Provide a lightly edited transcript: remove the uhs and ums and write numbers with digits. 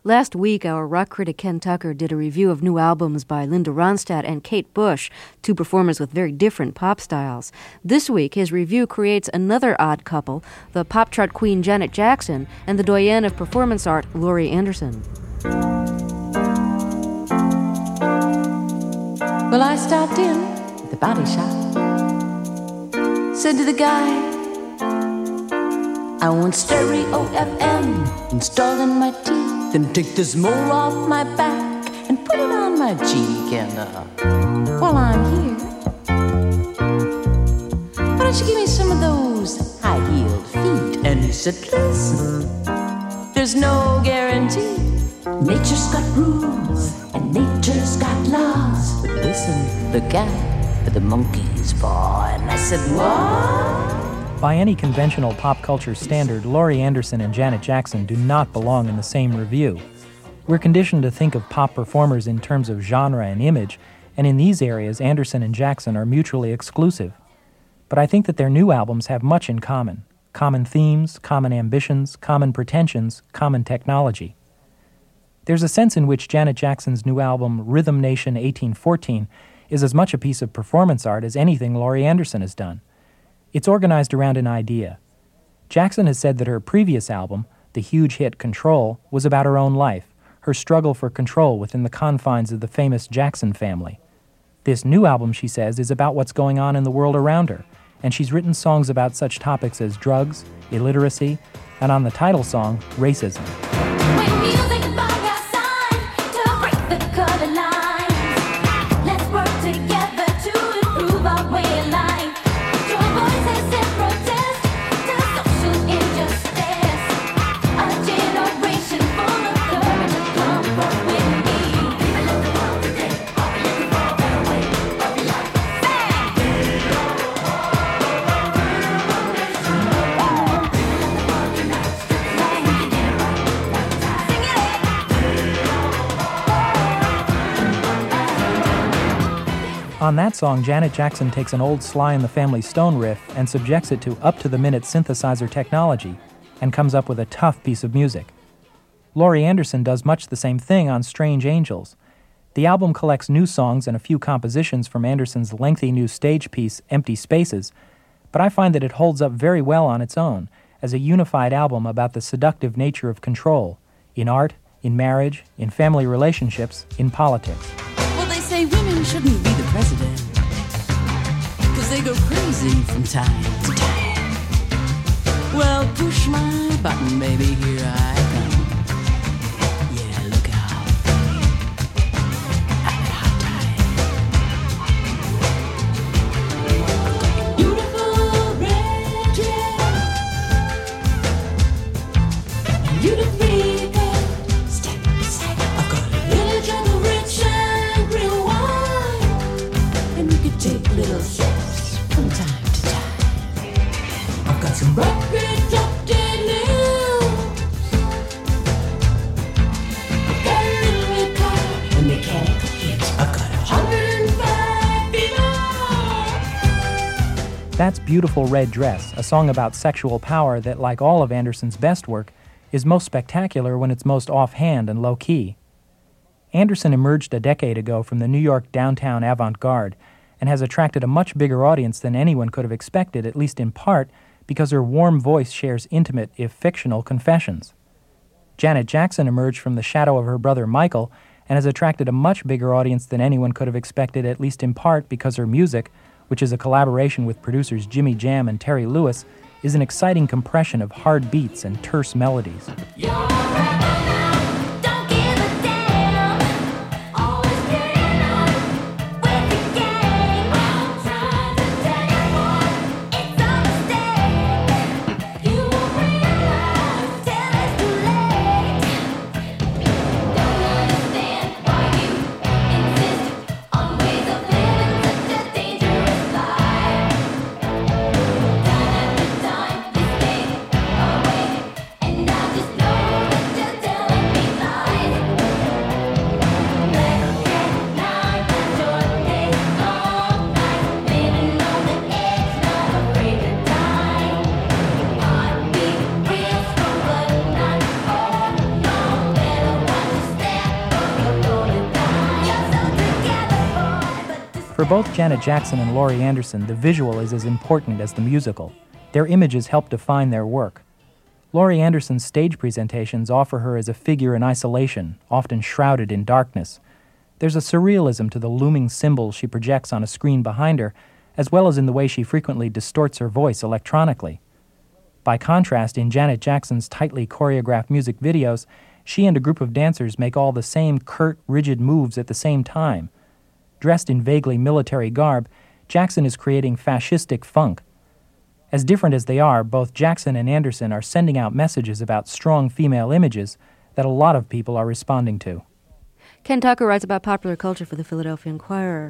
Last week, our rock critic Ken Tucker did a review of new albums by Linda Ronstadt and Kate Bush, two performers with very different pop styles. This week, his review creates another odd couple, the pop chart queen Janet Jackson and the doyenne of performance art Laurie Anderson. Well, I stopped in at the body shop, said to the guy, I want stereo FM installed in my teeth, then take this mole off my back and put it on my cheek. And while I'm here, why don't you give me some of those high-heeled feet? And he said, listen, there's no guarantee. Nature's got rules and nature's got laws. But listen, the cat for the monkey's paw. And I said, what? By any conventional pop culture standard, Laurie Anderson and Janet Jackson do not belong in the same review. We're conditioned to think of pop performers in terms of genre and image, and in these areas, Anderson and Jackson are mutually exclusive. But I think that their new albums have much in common. Common themes, common ambitions, common pretensions, common technology. There's a sense in which Janet Jackson's new album, Rhythm Nation 1814, is as much a piece of performance art as anything Laurie Anderson has done. It's organized around an idea. Jackson has said that her previous album, the huge hit Control, was about her own life, her struggle for control within the confines of the famous Jackson family. This new album, she says, is about what's going on in the world around her, and she's written songs about such topics as drugs, illiteracy, and on the title song, racism. On that song, Janet Jackson takes an old Sly and the Family Stone riff and subjects it to up-to-the-minute synthesizer technology and comes up with a tough piece of music. Laurie Anderson does much the same thing on Strange Angels. The album collects new songs and a few compositions from Anderson's lengthy new stage piece, Empty Spaces, but I find that it holds up very well on its own as a unified album about the seductive nature of control, in art, in marriage, in family relationships, in politics. Say women shouldn't be the president, 'cause they go crazy from time to time. Well, push my button, baby, here I come. Yeah, look out. Have a hot time. Beautiful red dress. You look really good. Step aside. I've got a little jungle rich and real wine, and you can take little sips from time to time. I've got some records up to news. I've got a little red car, a mechanical hit. I've got 105 fever. That's Beautiful Red Dress, a song about sexual power that, like all of Anderson's best work, is most spectacular when it's most offhand and low-key. Anderson emerged a decade ago from the New York downtown avant-garde and has attracted a much bigger audience than anyone could have expected, at least in part because her warm voice shares intimate, if fictional, confessions. Janet Jackson emerged from the shadow of her brother Michael and has attracted a much bigger audience than anyone could have expected, at least in part because her music, which is a collaboration with producers Jimmy Jam and Terry Lewis, is an exciting compression of hard beats and terse melodies. For both Janet Jackson and Laurie Anderson, the visual is as important as the musical. Their images help define their work. Laurie Anderson's stage presentations offer her as a figure in isolation, often shrouded in darkness. There's a surrealism to the looming symbols she projects on a screen behind her, as well as in the way she frequently distorts her voice electronically. By contrast, in Janet Jackson's tightly choreographed music videos, she and a group of dancers make all the same curt, rigid moves at the same time. Dressed in vaguely military garb, Jackson is creating fascistic funk. As different as they are, both Jackson and Anderson are sending out messages about strong female images that a lot of people are responding to. Ken Tucker writes about popular culture for the Philadelphia Inquirer.